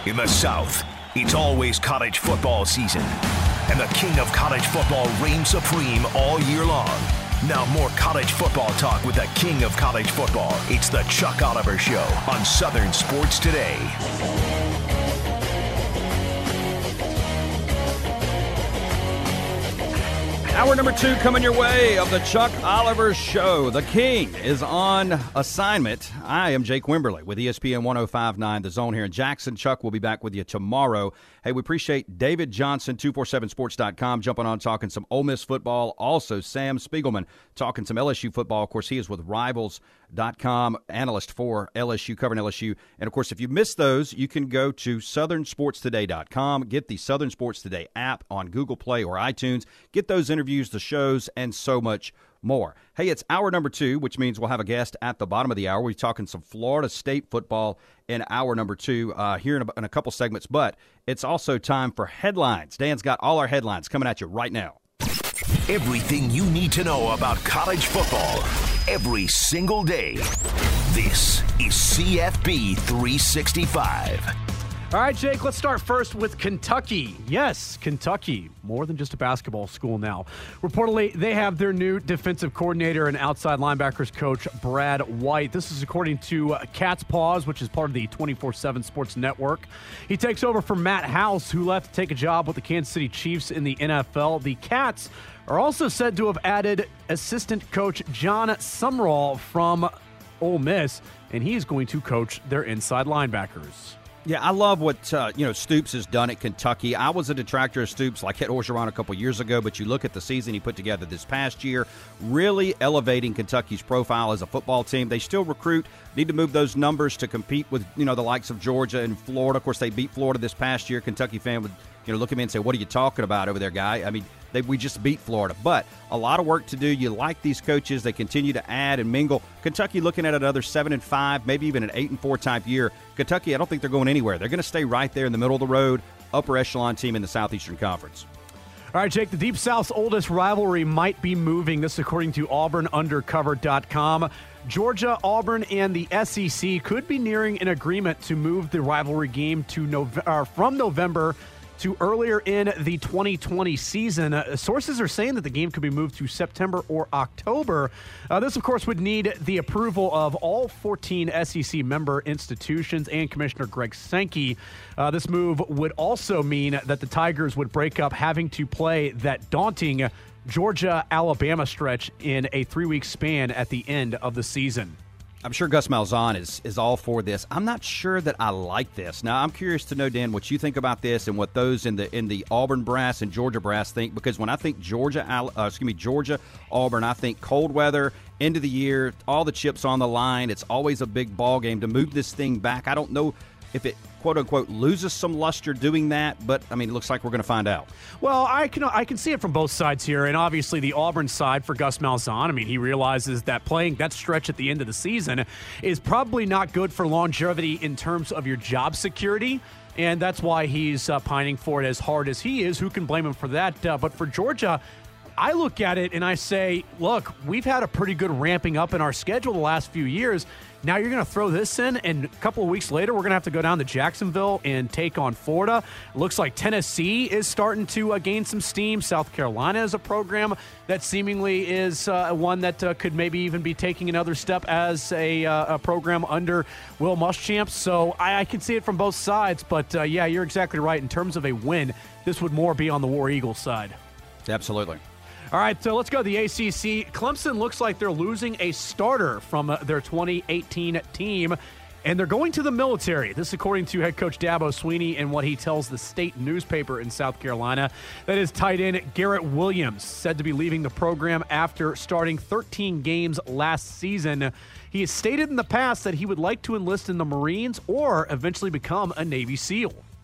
In the South, it's always college football season, and the king of college football reigns supreme all year long. Now more college football talk with the king of college football. It's the Chuck Oliver Show on Southern Sports Today. Hour number 2 coming your way of the Chuck Oliver Show. The King is on assignment. I am Jake Wimberly with ESPN 105.9 The Zone here in Jackson. Chuck will be back with you tomorrow. Hey, we appreciate David Johnson, 247sports.com, jumping on talking some Ole Miss football. Also, Sam Spiegelman talking some LSU football. Of course, he is with Rivals.com, analyst for LSU, covering LSU. And, of course, if you missed those, you can go to SouthernSportsToday.com, get the Southern Sports Today app on Google Play or iTunes, get those interviews, the shows, and so much more. Hey, it's hour number 2, which means we'll have a guest at the bottom of the hour. We're talking some Florida State football in hour number 2 here in a couple segments, but it's also time for headlines. Dan's got all our headlines coming at you right now. Everything you need to know about college football every single day. This is CFB 365. All right, Jake, let's start first with Kentucky. Yes, Kentucky, more than just a basketball school now. Reportedly, they have their new defensive coordinator and outside linebackers coach, Brad White. This is according to Cat's Paws, which is part of the 24/7 Sports Network. He takes over from Matt House, who left to take a job with the Kansas City Chiefs in the NFL. The Cats are also said to have added assistant coach John Sumrall from Ole Miss, and he's going to coach their inside linebackers. Yeah, I love what Stoops has done at Kentucky. I was a detractor of Stoops, like Ed Orgeron a couple years ago, but you look at the season he put together this past year, really elevating Kentucky's profile as a football team. They still recruit, need to move those numbers to compete with the likes of Georgia and Florida. Of course, they beat Florida this past year. Kentucky fan would look at me and say, "What are you talking about over there, guy?" I mean, we just beat Florida. But a lot of work to do. You like these coaches. They continue to add and mingle. Kentucky looking at another 7-5, maybe even an 8-4 type year. Kentucky, I don't think they're going anywhere. They're going to stay right there in the middle of the road, upper echelon team in the Southeastern Conference. All right, Jake, the Deep South's oldest rivalry might be moving. This according to AuburnUndercover.com. Georgia, Auburn, and the SEC could be nearing an agreement to move the rivalry game to from November to earlier in the 2020 season. Sources are saying that the game could be moved to September or October. This, of course, would need the approval of all 14 SEC member institutions and Commissioner Greg Sankey. This move would also mean that the Tigers would break up having to play that daunting Georgia-Alabama stretch in a 3-week span at the end of the season. I'm sure Gus Malzahn is all for this. I'm not sure that I like this. Now, I'm curious to know, Dan, what you think about this and what those in the Auburn brass and Georgia brass think. Because when I think Georgia, Auburn, I think cold weather, end of the year, all the chips on the line. It's always a big ball game to move this thing back. I don't know if it, quote-unquote, loses some luster doing that, but, I mean, it looks like we're going to find out. Well, I can see it from both sides here, and obviously the Auburn side for Gus Malzahn. I mean, he realizes that playing that stretch at the end of the season is probably not good for longevity in terms of your job security, and that's why he's pining for it as hard as he is. Who can blame him for that? But for Georgia, I look at it and I say, look, we've had a pretty good ramping up in our schedule the last few years. Now you're going to throw this in, and a couple of weeks later, we're going to have to go down to Jacksonville and take on Florida. It looks like Tennessee is starting to gain some steam. South Carolina is a program that seemingly is one that could maybe even be taking another step as a program under Will Muschamp. So I can see it from both sides, but yeah, you're exactly right. In terms of a win, this would more be on the War Eagles side. Absolutely. All right, so let's go to the ACC. Clemson looks like they're losing a starter from their 2018 team, and they're going to the military. This according to head coach Dabo Swinney and what he tells the state newspaper in South Carolina. That is tight end Garrett Williams, said to be leaving the program after starting 13 games last season. He has stated in the past that he would like to enlist in the Marines or eventually become a Navy SEAL.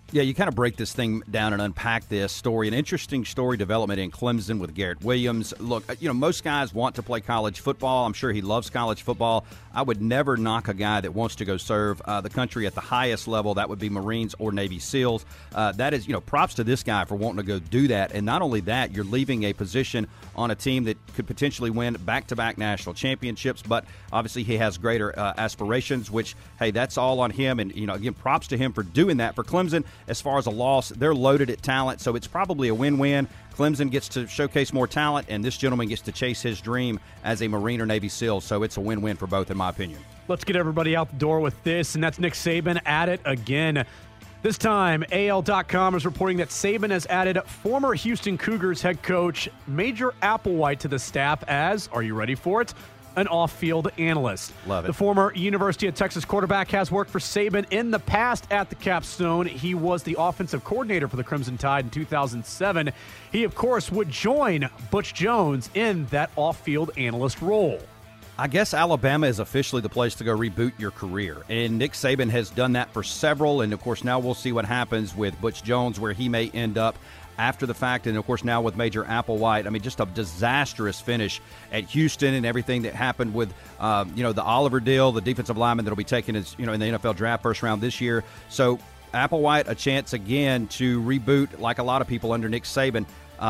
Yeah, you kind of break this thing down and unpack this story. An interesting story development in Clemson with Garrett Williams. Look, most guys want to play college football. I'm sure he loves college football. I would never knock a guy that wants to go serve the country at the highest level. That would be Marines or Navy SEALs. That is, props to this guy for wanting to go do that. And not only that, you're leaving a position on a team that could potentially win back-to-back national championships. But obviously he has greater aspirations, which, hey, that's all on him. And, again, props to him for doing that. For Clemson, as far as a loss, they're loaded at talent, so it's probably a win-win. Clemson gets to showcase more talent, and this gentleman gets to chase his dream as a Marine or Navy SEAL, so it's a win-win for both, in my opinion. Let's get everybody out the door with this, and that's Nick Saban at it again. This time, AL.com is reporting that Saban has added former Houston Cougars head coach Major Applewhite to the staff as, are you ready for it, an off-field analyst. Love it. The former University of Texas quarterback has worked for Saban in the past at the Capstone. He was the offensive coordinator for the Crimson Tide in 2007. He, of course, would join Butch Jones in that off-field analyst role. I guess Alabama is officially the place to go reboot your career, and Nick Saban has done that for several, and, of course, now we'll see what happens with Butch Jones, where he may end up after the fact, and, of course, now with Major Applewhite. I mean, just a disastrous finish at Houston and everything that happened with, the Oliver deal, the defensive lineman that will be taken as, in the NFL draft first round this year. So Applewhite, a chance again to reboot like a lot of people under Nick Saban.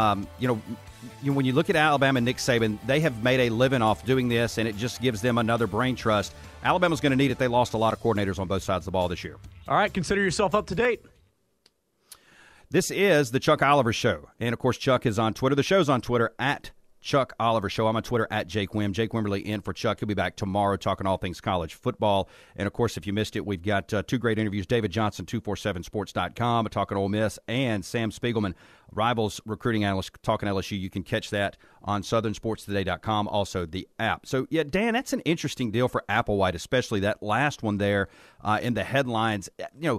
When you look at Alabama and Nick Saban, they have made a living off doing this, and it just gives them another brain trust. Alabama's going to need it. They lost a lot of coordinators on both sides of the ball this year. All right, consider yourself up to date. This is the Chuck Oliver Show. And, of course, Chuck is on Twitter. The show's on Twitter at Chuck Oliver Show. I'm on Twitter at Jake Wim. Jake Wimberly in for Chuck. He'll be back tomorrow talking all things college football. And, of course, if you missed it, we've got two great interviews. David Johnson, 247sports.com, talking Ole Miss, and Sam Spiegelman, Rivals recruiting analyst, talking LSU. You can catch that on southernsportstoday.com, also the app. So, yeah, Dan, that's an interesting deal for Applewhite, especially that last one there in the headlines.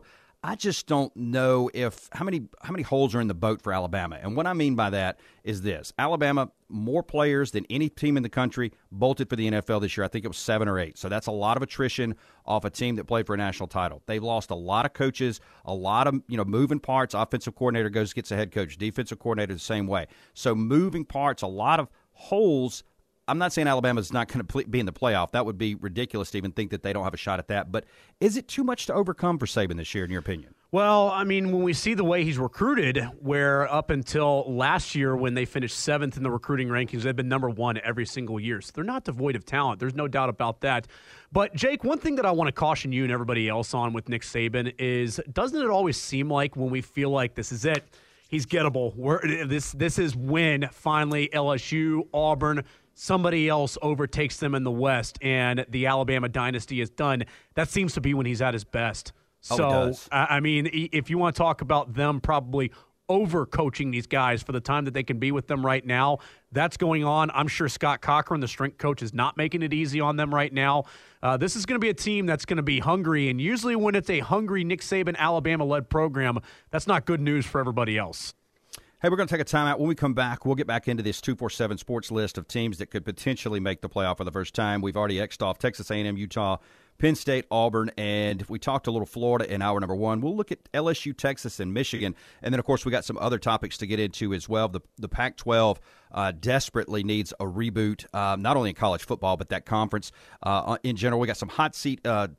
I just don't know how many holes are in the boat for Alabama. And what I mean by that is this. Alabama, more players than any team in the country, bolted for the NFL this year. I think it was 7 or 8. So that's a lot of attrition off a team that played for a national title. They've lost a lot of coaches, a lot of moving parts. Offensive coordinator gets a head coach. Defensive coordinator the same way. So moving parts, a lot of holes. I'm not saying Alabama's not going to be in the playoff. That would be ridiculous to even think that they don't have a shot at that. But is it too much to overcome for Saban this year, in your opinion? Well, I mean, when we see the way he's recruited, where up until last year when they finished 7th in the recruiting rankings, they've been number 1 every single year. So they're not devoid of talent. There's no doubt about that. But, Jake, one thing that I want to caution you and everybody else on with Nick Saban is, doesn't it always seem like when we feel like this is it, he's gettable, this is when finally LSU, Auburn, somebody else overtakes them in the West and the Alabama dynasty is done, that seems to be when he's at his best. So, I mean, if you want to talk about them probably over-coaching these guys for the time that they can be with them right now, that's going on. I'm sure Scott Cochran, the strength coach, is not making it easy on them right now. This is going to be a team that's going to be hungry, and usually when it's a hungry Nick Saban, Alabama-led program, that's not good news for everybody else. Hey, we're going to take a timeout. When we come back, we'll get back into this 247 Sports list of teams that could potentially make the playoff for the first time. We've already X'd off Texas A&M, Utah, Penn State, Auburn, and we talked a little Florida in hour number 1. We'll look at LSU, Texas, and Michigan. And then, of course, we got some other topics to get into as well. The Pac-12 desperately needs a reboot, not only in college football, but that conference in general. We got some hot seat hot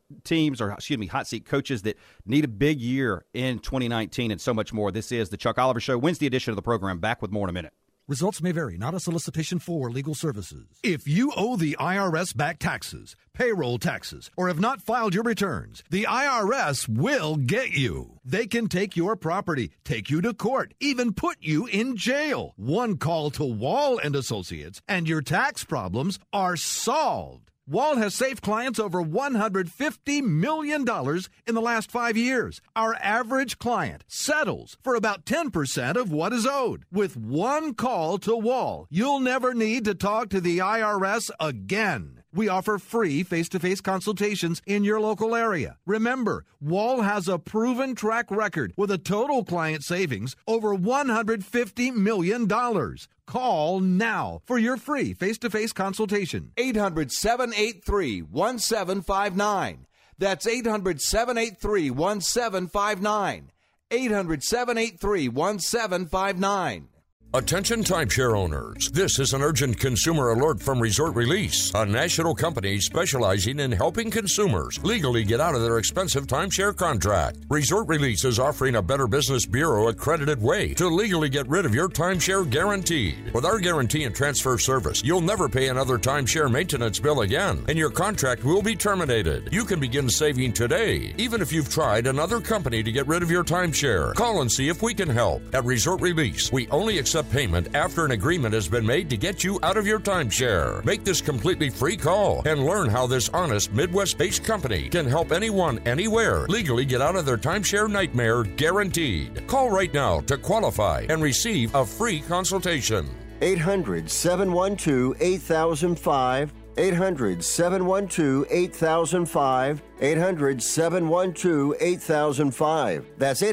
seat coaches that need a big year in 2019 and so much more. This is the Chuck Oliver Show, Wednesday edition of the program. Back with more in a minute. Results may vary, not a solicitation for legal services. If you owe the IRS back taxes, payroll taxes, or have not filed your returns, the IRS will get you. They can take your property, take you to court, even put you in jail. One call to Wall & Associates, and your tax problems are solved. Wall has saved clients over $150 million in the last 5 years. Our average client settles for about 10% of what is owed. With one call to Wall, you'll never need to talk to the IRS again. We offer free face-to-face consultations in your local area. Remember, Wall has a proven track record with a total client savings over $150 million. Call now for your free face-to-face consultation. 800-783-1759. That's 800-783-1759. 800-783-1759. Attention timeshare owners. This is an urgent consumer alert from Resort Release, a national company specializing in helping consumers legally get out of their expensive timeshare contract. Resort Release is offering a Better Business Bureau accredited way to legally get rid of your timeshare guaranteed. With our guarantee and transfer service, you'll never pay another timeshare maintenance bill again, and your contract will be terminated. You can begin saving today, even if you've tried another company to get rid of your timeshare. Call and see if we can help. At Resort Release, we only accept payment after an agreement has been made to get you out of your timeshare. Make this completely free call and learn how this honest Midwest-based company can help anyone, anywhere, legally get out of their timeshare nightmare guaranteed. Call right now to qualify and receive a free consultation. 800-712-8005. 800-712-8005. 800-712-8005. That's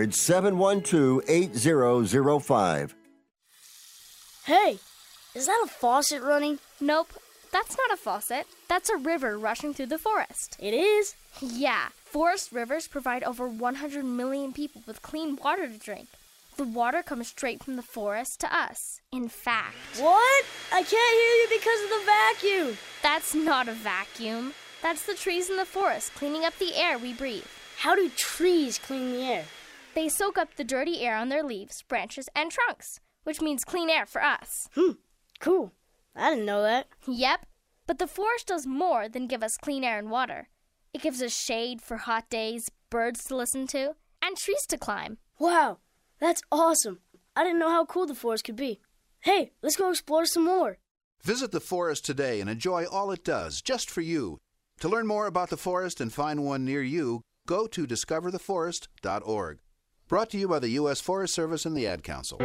800-712-8005. Hey, is that a faucet running? Nope, that's not a faucet. That's a river rushing through the forest. It is? Yeah, forest rivers provide over 100 million people with clean water to drink. The water comes straight from the forest to us. In fact... What? I can't hear you because of the vacuum. That's not a vacuum. That's the trees in the forest cleaning up the air we breathe. How do trees clean the air? They soak up the dirty air on their leaves, branches, and trunks, which means clean air for us. Cool. I didn't know that. Yep, but the forest does more than give us clean air and water. It gives us shade for hot days, birds to listen to, and trees to climb. Wow, that's awesome. I didn't know how cool the forest could be. Hey, let's go explore some more. Visit the forest today and enjoy all it does, just for you. To learn more about the forest and find one near you, go to discovertheforest.org. Brought to you by the U.S. Forest Service and the Ad Council.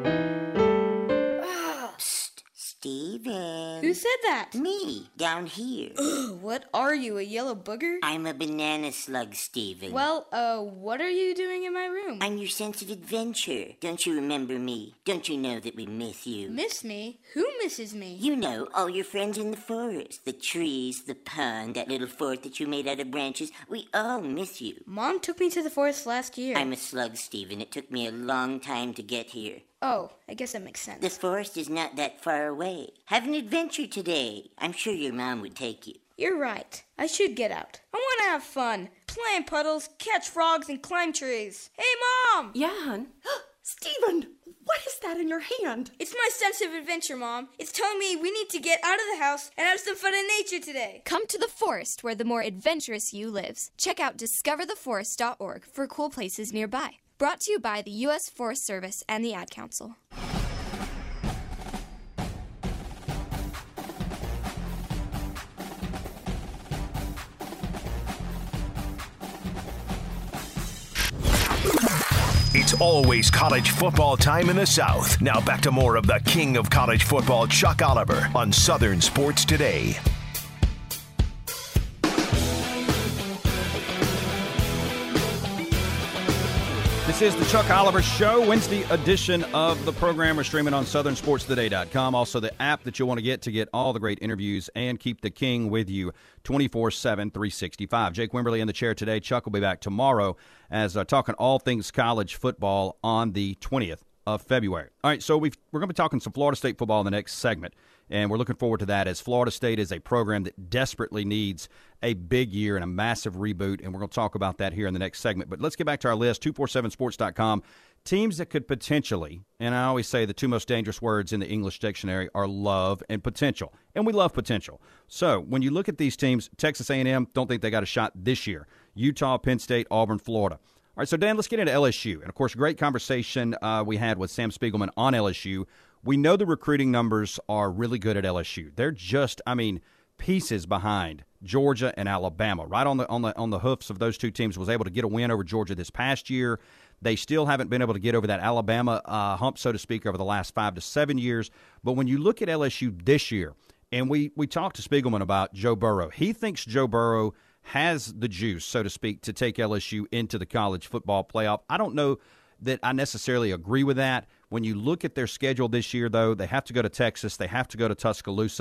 Steven. Who said that? Me, down here. What are you, a yellow booger? I'm a banana slug, Steven. Well, what are you doing in my room? I'm your sense of adventure. Don't you remember me? Don't you know that we miss you? Miss me? Who misses me? You know, all your friends in the forest. The trees, the pond, that little fort that you made out of branches. We all miss you. Mom took me to the forest last year. I'm a slug, Steven. It took me a long time to get here. Oh, I guess that makes sense. The forest is not that far away. Have an adventure today. I'm sure your mom would take you. You're right. I should get out. I want to have fun. Play in puddles, catch frogs, and climb trees. Hey, Mom! Yeah, hon? Steven, what is that in your hand? It's my sense of adventure, Mom. It's telling me we need to get out of the house and have some fun in nature today. Come to the forest where the more adventurous you lives. Check out discovertheforest.org for cool places nearby. Brought to you by the U.S. Forest Service and the Ad Council. It's always college football time in the South. Now back to more of the king of college football, Chuck Oliver, on Southern Sports Today. This is the Chuck Oliver Show, Wednesday edition of the program. We're streaming on southernsportstoday.com. Also, the app that you'll want to get all the great interviews and keep the king with you 24/7, 365. Jake Wimberly in the chair today. Chuck will be back tomorrow as talking all things college football on the 20th of February. All right, so we're going to be talking some Florida State football in the next segment, and we're looking forward to that as Florida State is a program that desperately needs a big year and a massive reboot, and we're going to talk about that here in the next segment. But let's get back to our list, 247sports.com. Teams that could potentially, and I always say the two most dangerous words in the English dictionary are love and potential, and we love potential. So when you look at these teams, Texas A&M, don't think they got a shot this year. Utah, Penn State, Auburn, Florida. All right, so Dan, let's get into LSU. And, of course, great conversation we had with Sam Spiegelman on LSU. We know the recruiting numbers are really good at LSU. They're just, pieces behind Georgia and Alabama. Right on the hoofs of those two teams, was able to get a win over Georgia this past year. They still haven't been able to get over that Alabama hump, so to speak, over the last 5 to 7 years. But when you look at LSU this year, and we talked to Spiegelman about Joe Burrow, he thinks Joe Burrow has the juice, so to speak, to take LSU into the college football playoff. I don't know that I necessarily agree with that. When you look at their schedule this year, though, they have to go to Texas, they have to go to Tuscaloosa,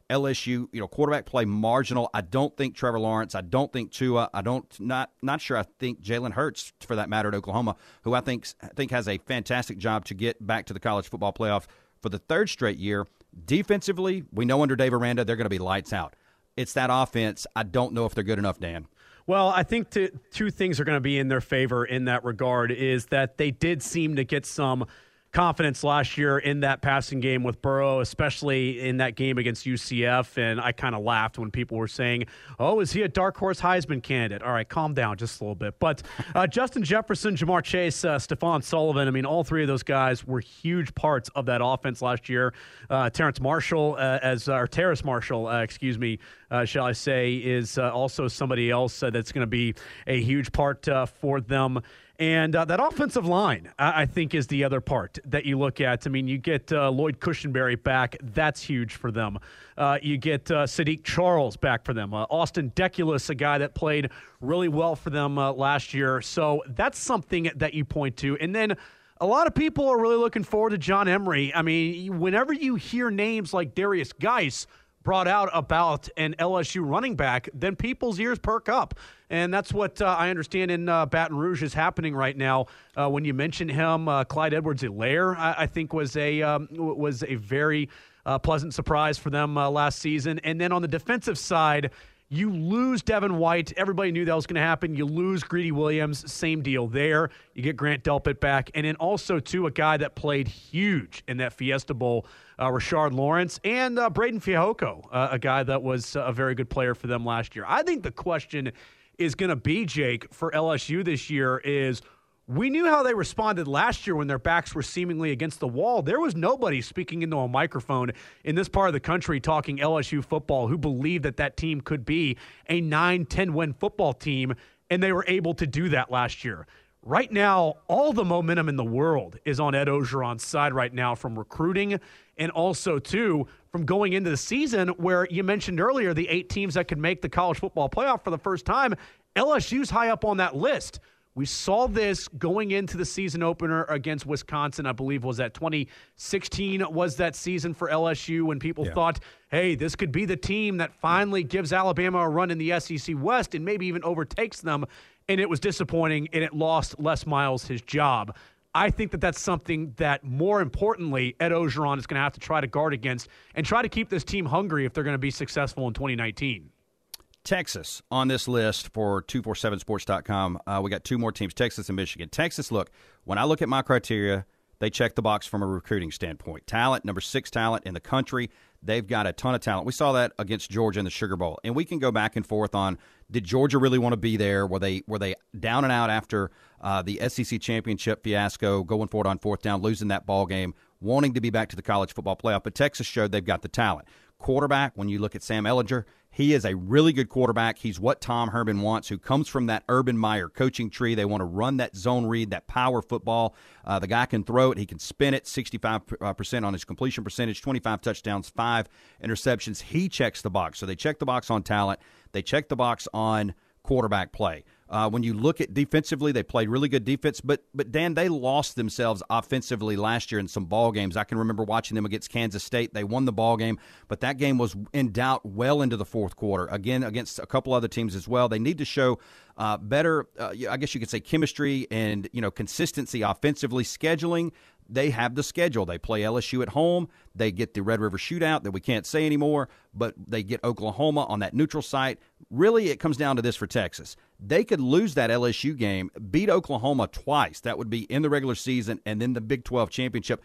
LSU, quarterback play marginal. I don't think Trevor Lawrence. I don't think Tua. Not sure. I think Jalen Hurts, for that matter, at Oklahoma, who I think has a fantastic job to get back to the college football playoff for the third straight year. Defensively, we know under Dave Aranda they're going to be lights out. It's that offense. I don't know if they're good enough, Dan. Well, I think two things are going to be in their favor in that regard is that they did seem to get some confidence last year in that passing game with Burrow, especially in that game against UCF. And I kind of laughed when people were saying, oh, is he a dark horse Heisman candidate? All right, calm down just a little bit. But Justin Jefferson, Jamar Chase, Stephon Sullivan, all three of those guys were huge parts of that offense last year. Terrace Marshall, shall I say, is also somebody else that's going to be a huge part for them. And that offensive line, I think, is the other part that you look at. You get Lloyd Cushenberry back. That's huge for them. You get Sadiq Charles back for them. Austin Deculus, a guy that played really well for them last year. So that's something that you point to. And then a lot of people are really looking forward to John Emery. Whenever you hear names like Darius Geis brought out about an LSU running back, then people's ears perk up. And that's what I understand in Baton Rouge is happening right now. When you mention him, Clyde Edwards-Helaire, I think was a very pleasant surprise for them last season. And then on the defensive side, you lose Devin White. Everybody knew that was going to happen. You lose Greedy Williams. Same deal there. You get Grant Delpit back. And then also, too, a guy that played huge in that Fiesta Bowl, Rashard Lawrence, and Braden Fijoco, a guy that was a very good player for them last year. I think the question is going to be, Jake, for LSU this year is, we knew how they responded last year when their backs were seemingly against the wall. There was nobody speaking into a microphone in this part of the country talking LSU football who believed that team could be a 9-10 win football team, and they were able to do that last year. Right now, all the momentum in the world is on Ed Orgeron's side right now, from recruiting and also, too, from going into the season where you mentioned earlier the 8 teams that could make the college football playoff for the first time. LSU's high up on that list. We saw this going into the season opener against Wisconsin, I believe was that 2016 was that season for LSU when people thought, hey, this could be the team that finally gives Alabama a run in the SEC West and maybe even overtakes them. And it was disappointing, and it lost Les Miles his job. I think that's something that, more importantly, Ed Orgeron is going to have to try to guard against and try to keep this team hungry if they're going to be successful in 2019. Texas on this list for 247sports.com. We got 2 more teams, Texas and Michigan. Texas, look, when I look at my criteria, they check the box from a recruiting standpoint. Talent, number 6 talent in the country. They've got a ton of talent. We saw that against Georgia in the Sugar Bowl. And we can go back and forth on, did Georgia really want to be there? Were they down and out after the SEC championship fiasco, going forward on 4th down, losing that ball game, wanting to be back to the college football playoff? But Texas showed they've got the talent. Quarterback, when you look at Sam Ehlinger, he is a really good quarterback. He's what Tom Herman wants, who comes from that Urban Meyer coaching tree. They want to run that zone read, that power football. The guy can throw it. He can spin it, 65% on his completion percentage, 25 touchdowns, 5 interceptions. He checks the box. So they check the box on talent. They check the box on quarterback play. When you look at defensively, they played really good defense, but Dan, they lost themselves offensively last year in some ball games. I can remember watching them against Kansas State. They won the ball game, but that game was in doubt well into the 4th quarter. Again, against a couple other teams as well. They need to show better, I guess you could say, chemistry and consistency offensively. Scheduling, they have the schedule. They play LSU at home. They get the Red River Shootout that we can't say anymore, but they get Oklahoma on that neutral site. Really, it comes down to this for Texas. They could lose that LSU game, beat Oklahoma twice. That would be in the regular season and then the Big 12 championship.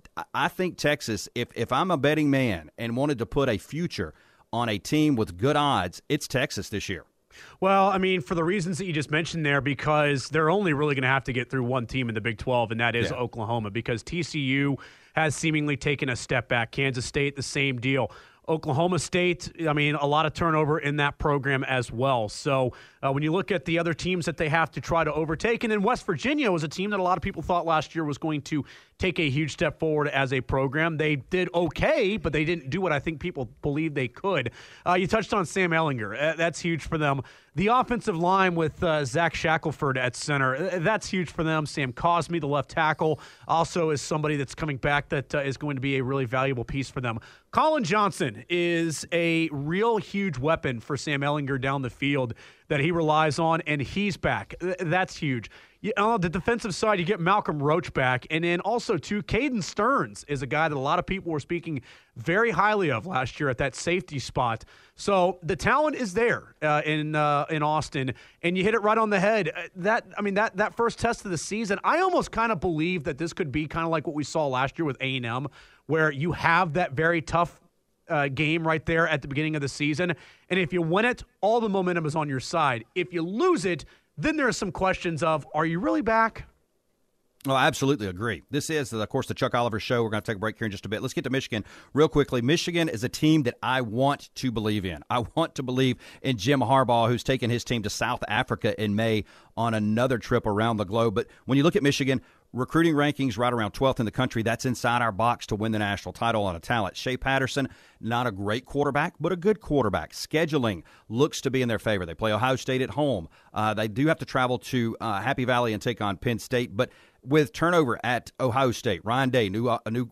I think Texas, if I'm a betting man and wanted to put a future on a team with good odds, it's Texas this year. Well, for the reasons that you just mentioned there, because they're only really going to have to get through one team in the Big 12, and that is Oklahoma, because TCU has seemingly taken a step back. Kansas State, the same deal. Oklahoma State, a lot of turnover in that program as well. So when you look at the other teams that they have to try to overtake. And then West Virginia was a team that a lot of people thought last year was going to take a huge step forward as a program. They did okay, but they didn't do what I think people believed they could. You touched on Sam Ehlinger. That's huge for them. The offensive line with Zach Shackelford at center, that's huge for them. Sam Cosme, the left tackle, also is somebody that's coming back that is going to be a really valuable piece for them. Colin Johnson is a real huge weapon for Sam Ehlinger down the field that he relies on, and he's back. That's huge. On the defensive side, you get Malcolm Roach back, and then also, too, Caden Stearns is a guy that a lot of people were speaking very highly of last year at that safety spot. So the talent is there in Austin, and you hit it right on the head. That first test of the season, I almost kind of believe that this could be kind of like what we saw last year with A&M, where you have that very tough game right there at the beginning of the season, and if you win it, all the momentum is on your side. If you lose it, then there are some questions of, are you really back? Oh, I absolutely agree. This is, of course, the Chuck Oliver Show. We're going to take a break here in just a bit. Let's get to Michigan real quickly. Michigan is a team that I want to believe in. I want to believe in Jim Harbaugh, who's taken his team to South Africa in May on another trip around the globe. But when you look at Michigan, recruiting rankings right around 12th in the country. That's inside our box to win the national title on a talent. Shea Patterson, not a great quarterback, but a good quarterback. Scheduling looks to be in their favor. They play Ohio State at home. They do have to travel to Happy Valley and take on Penn State, but with turnover at Ohio State, Ryan Day, new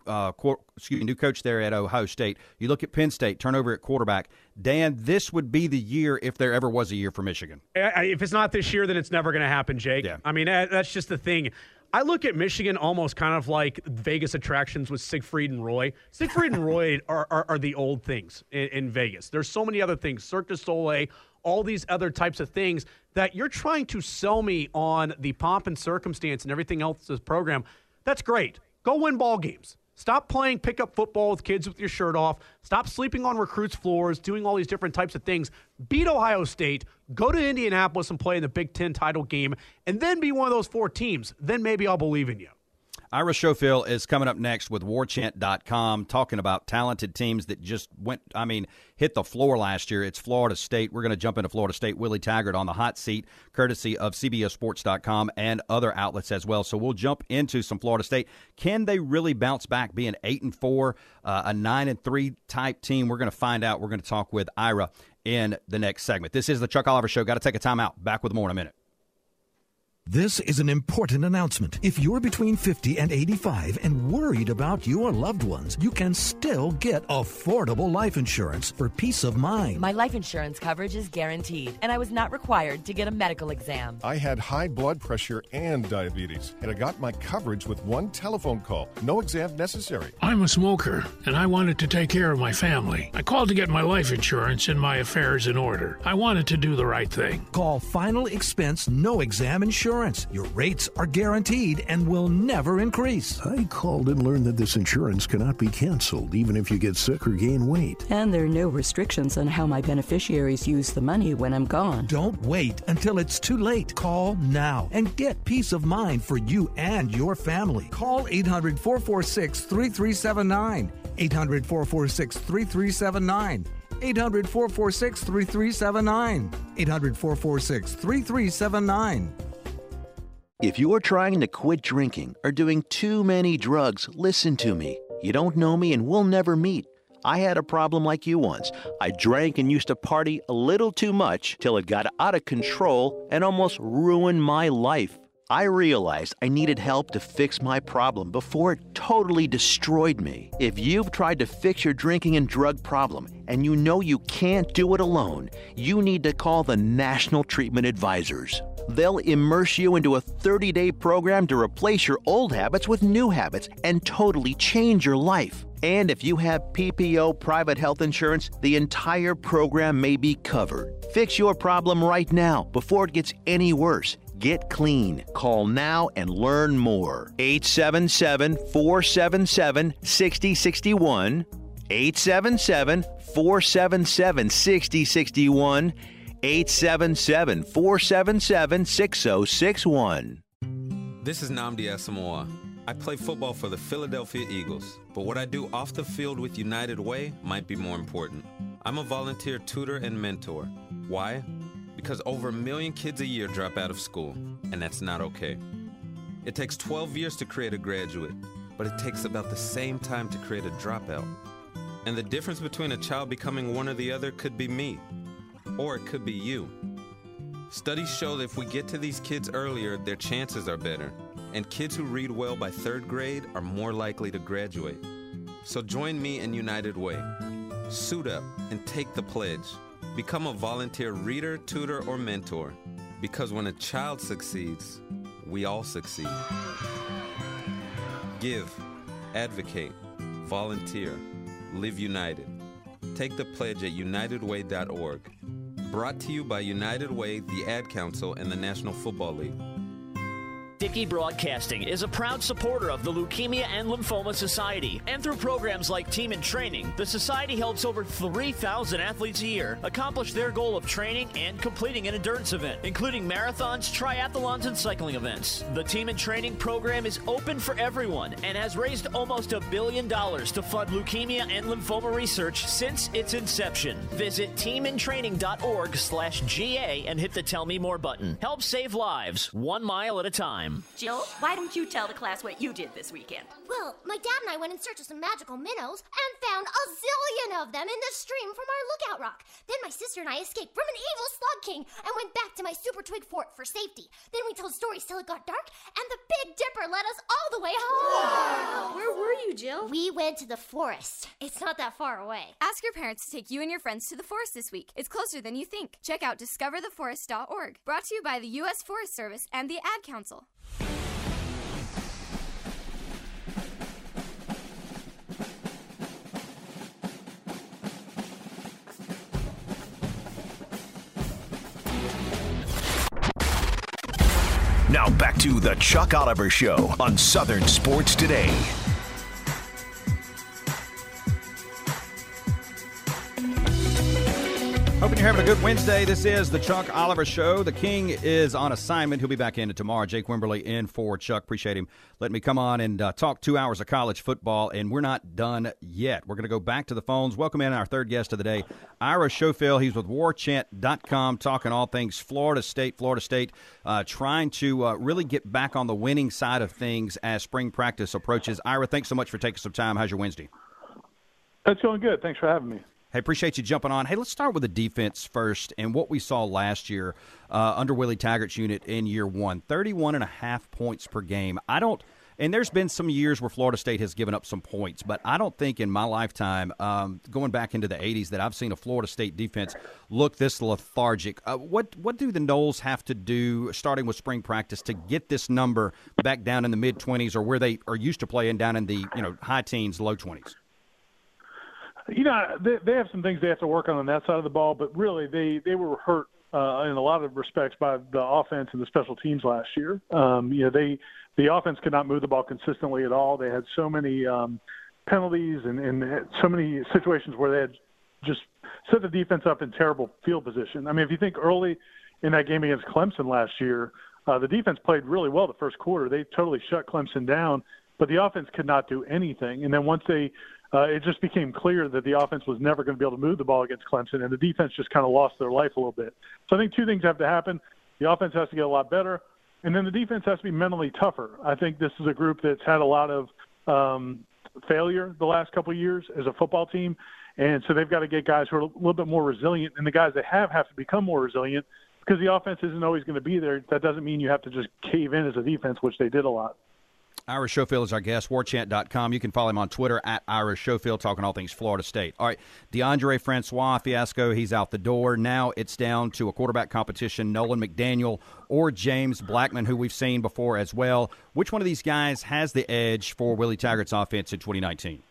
coach there at Ohio State. You look at Penn State, turnover at quarterback. Dan, this would be the year if there ever was a year for Michigan. If it's not this year, then it's never going to happen, Jake. Yeah. I mean, that's just the thing. I look at Michigan almost kind of like Vegas attractions with Siegfried and Roy. Siegfried and Roy are the old things in Vegas. There's so many other things, Cirque du Soleil, all these other types of things that you're trying to sell me on the pomp and circumstance and everything else in this program. That's great. Go win ball games. Stop playing pickup football with kids with your shirt off. Stop sleeping on recruits' floors, doing all these different types of things. Beat Ohio State. Go to Indianapolis and play in the Big Ten title game, and then be one of those 4 teams. Then maybe I'll believe in you. Ira Schofield is coming up next with warchant.com, talking about talented teams that just hit the floor last year. It's Florida State. We're going to jump into Florida State. Willie Taggart on the hot seat, courtesy of CBSSports.com and other outlets as well. So we'll jump into some Florida State. Can they really bounce back, being 8-4, a 9-3 type team? We're going to find out. We're going to talk with Ira in the next segment. This is the Chuck Oliver Show. Got to take a timeout. Back with more in a minute. This is an important announcement. If you're between 50 and 85 and worried about your loved ones, you can still get affordable life insurance for peace of mind. My life insurance coverage is guaranteed, and I was not required to get a medical exam. I had high blood pressure and diabetes, and I got my coverage with one telephone call. No exam necessary. I'm a smoker, and I wanted to take care of my family. I called to get my life insurance and my affairs in order. I wanted to do the right thing. Call Final Expense No Exam Insurance. Your rates are guaranteed and will never increase. I called and learned that this insurance cannot be canceled, even if you get sick or gain weight. And there are no restrictions on how my beneficiaries use the money when I'm gone. Don't wait until it's too late. Call now and get peace of mind for you and your family. Call 800-446-3379. 800-446-3379. 800-446-3379. 800-446-3379. If you're trying to quit drinking or doing too many drugs, listen to me. You don't know me and we'll never meet. I had a problem like you once. I drank and used to party a little too much till it got out of control and almost ruined my life. I realized I needed help to fix my problem before it totally destroyed me. If you've tried to fix your drinking and drug problem and you know you can't do it alone, you need to call the National Treatment Advisors. They'll immerse you into a 30-day program to replace your old habits with new habits and totally change your life. And if you have PPO private health insurance, the entire program may be covered. Fix your problem right now before it gets any worse. Get clean. Call now and learn more. 877-477-6061. 877-477-6061. 877-477-6061. This is Nnamdi Asamoah. I play football for the Philadelphia Eagles, but what I do off the field with United Way might be more important. I'm a volunteer tutor and mentor. Why? because over 1 million kids a year drop out of school, and that's not okay. It takes 12 years to create a graduate, but it takes about the same time to create a dropout. And the difference between a child becoming one or the other could be me, or it could be you. Studies show that if we get to these kids earlier, their chances are better, and kids who read well by 3rd grade are more likely to graduate. So join me in United Way. Suit up and take the pledge. Become a volunteer reader, tutor, or mentor, because when a child succeeds, we all succeed. Give, advocate, volunteer, live united. Take the pledge at unitedway.org. Brought to you by United Way, the Ad Council, and the National Football League. Dickey Broadcasting is a proud supporter of the Leukemia and Lymphoma Society, and through programs like Team in Training, the Society helps over 3,000 athletes a year accomplish their goal of training and completing an endurance event, including marathons, triathlons, and cycling events. The Team in Training program is open for everyone and has raised almost $1 billion to fund leukemia and lymphoma research since its inception. Visit teamintraining.org/GA and hit the Tell Me More button. Help save lives, 1 mile at a time. Jill, why don't you tell the class what you did this weekend? Well, my dad and I went in search of some magical minnows and found a zillion of them in the stream from our lookout rock. Then my sister and I escaped from an evil slug king and went back to my super twig fort for safety. Then we told stories till it got dark, and the Big Dipper led us all the way home. Wow. Where were you, Jill? We went to the forest. It's not that far away. Ask your parents to take you and your friends to the forest this week. It's closer than you think. Check out discovertheforest.org. Brought to you by the U.S. Forest Service and the Ad Council. Now back to the Chuck Oliver Show on Southern Sports Today. Hoping you're having a good Wednesday. This is the Chuck Oliver Show. The King is on assignment. He'll be back in tomorrow. Jake Wimberly in for Chuck. Appreciate him letting me come on and talk 2 hours of college football, and we're not done yet. We're going to go back to the phones. Welcome in our third guest of the day, Ira Schofield. He's with warchant.com, talking all things Florida State, trying to really get back on the winning side of things as spring practice approaches. Ira, thanks so much for taking some time. How's your Wednesday? That's going good. Thanks for having me. Hey, appreciate you jumping on. Hey, let's start with the defense first and what we saw last year under Willie Taggart's unit in year one, 31.5 points per game. And there's been some years where Florida State has given up some points, but I don't think in my lifetime, going back into the 80s, that I've seen a Florida State defense look this lethargic. What do the Noles have to do, starting with spring practice, to get this number back down in the mid-20s or where they are used to playing down in the high teens, low 20s? They have some things they have to work on that side of the ball, but really they were hurt in a lot of respects by the offense and the special teams last year. The offense could not move the ball consistently at all. They had so many penalties and so many situations where they had just set the defense up in terrible field position. I mean, if you think early in that game against Clemson last year, the defense played really well the first quarter. They totally shut Clemson down, but the offense could not do anything. And then once it just became clear that the offense was never going to be able to move the ball against Clemson, and the defense just kind of lost their life a little bit. So I think two things have to happen. The offense has to get a lot better, and then the defense has to be mentally tougher. I think this is a group that's had a lot of failure the last couple of years as a football team, and so they've got to get guys who are a little bit more resilient, and the guys they have to become more resilient because the offense isn't always going to be there. That doesn't mean you have to just cave in as a defense, which they did a lot. Ira Schofield is our guest, warchant.com. You can follow him on Twitter at Ira Schofield, talking all things Florida State. All right, DeAndre Francois fiasco, he's out the door. Now it's down to a quarterback competition, Nolan McDaniel or James Blackman, who we've seen before as well. Which one of these guys has the edge for Willie Taggart's offense in 2019?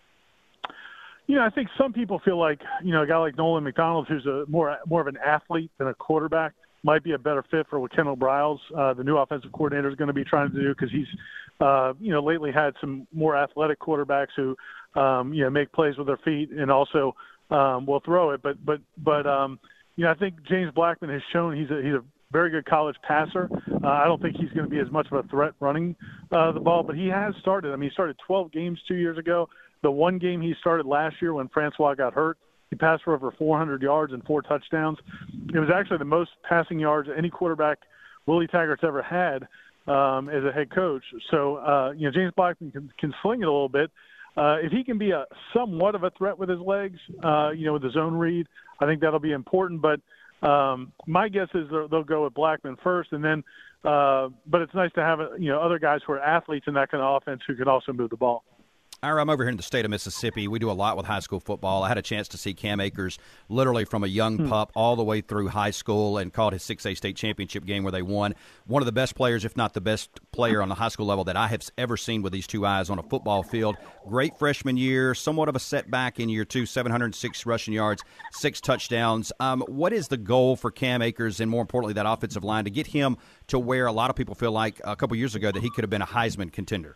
I think some people feel like, a guy like Nolan McDonald, who's more of an athlete than a quarterback, might be a better fit for what Kendall Briles, the new offensive coordinator, is going to be trying to do, because he's, lately had some more athletic quarterbacks who, make plays with their feet and also will throw it. But I think James Blackman has shown he's a very good college passer. I don't think he's going to be as much of a threat running the ball, but he has started. I mean, he started 12 games 2 years ago. The one game he started last year when Francois got hurt, He passed for over 400 yards and 4 touchdowns. It was actually the most passing yards any quarterback Willie Taggart's ever had as a head coach. So, James Blackman can sling it a little bit. If he can be somewhat of a threat with his legs, with the zone read, I think that'll be important. But my guess is they'll go with Blackman first, and then. But it's nice to have other guys who are athletes in that kind of offense who can also move the ball. Ira, I'm over here in the state of Mississippi. We do a lot with high school football. I had a chance to see Cam Akers literally from a young pup all the way through high school and caught his 6A state championship game where they won. One of the best players, if not the best player on the high school level that I have ever seen with these two eyes on a football field. Great freshman year, somewhat of a setback in year 2, 706 rushing yards, 6 touchdowns. What is the goal for Cam Akers and, more importantly, that offensive line to get him to where a lot of people feel like a couple years ago that he could have been a Heisman contender?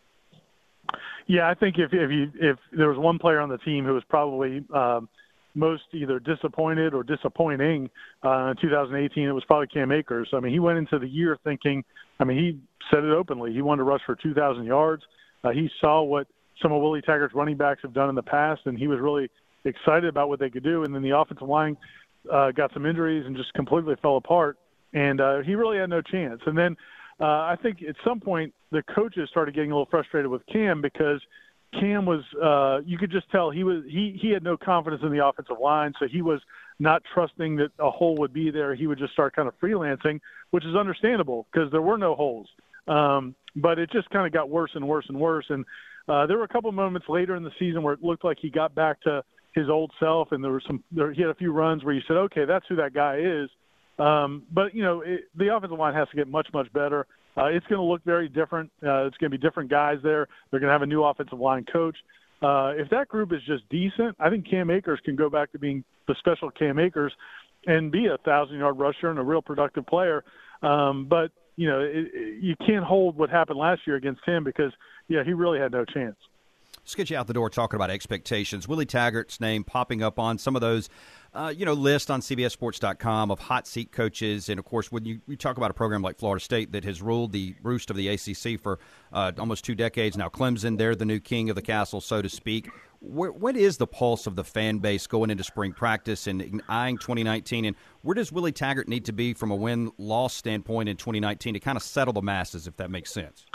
Yeah, I think if there was one player on the team who was probably most either disappointed or disappointing in 2018, it was probably Cam Akers. I mean, he went into the year thinking, he said it openly, he wanted to rush for 2,000 yards. He saw what some of Willie Taggart's running backs have done in the past, and he was really excited about what they could do. And then the offensive line got some injuries and just completely fell apart, and he really had no chance. And then I think at some point the coaches started getting a little frustrated with Cam because Cam was you could just tell he had no confidence in the offensive line, so he was not trusting that a hole would be there. He would just start kind of freelancing, which is understandable because there were no holes. But it just kind of got worse and worse and worse. And there were a couple of moments later in the season where it looked like he got back to his old self, and he had a few runs where you said, okay, that's who that guy is. But the offensive line has to get much, much better. It's going to look very different. It's going to be different guys there. They're going to have a new offensive line coach. If that group is just decent, I think Cam Akers can go back to being the special Cam Akers and be a 1,000-yard rusher and a real productive player. But you can't hold what happened last year against him because, he really had no chance. Let's get you out the door talking about expectations. Willie Taggart's name popping up on some of those, lists on CBSSports.com of hot seat coaches. And, of course, when you talk about a program like Florida State that has ruled the roost of the ACC for almost 2 decades now, Clemson, they're the new king of the castle, so to speak. What is the pulse of the fan base going into spring practice and eyeing 2019? And where does Willie Taggart need to be from a win-loss standpoint in 2019 to kind of settle the masses, if that makes sense?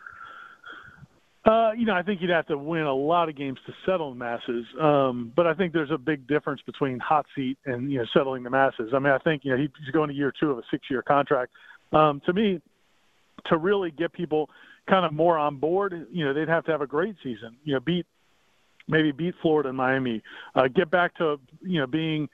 I think you'd have to win a lot of games to settle the masses. But I think there's a big difference between hot seat and, settling the masses. I think, he's going to year 2 of a 6-year contract. To me, to really get people kind of more on board, they'd have to have a great season, beat Florida and Miami, get back to, being,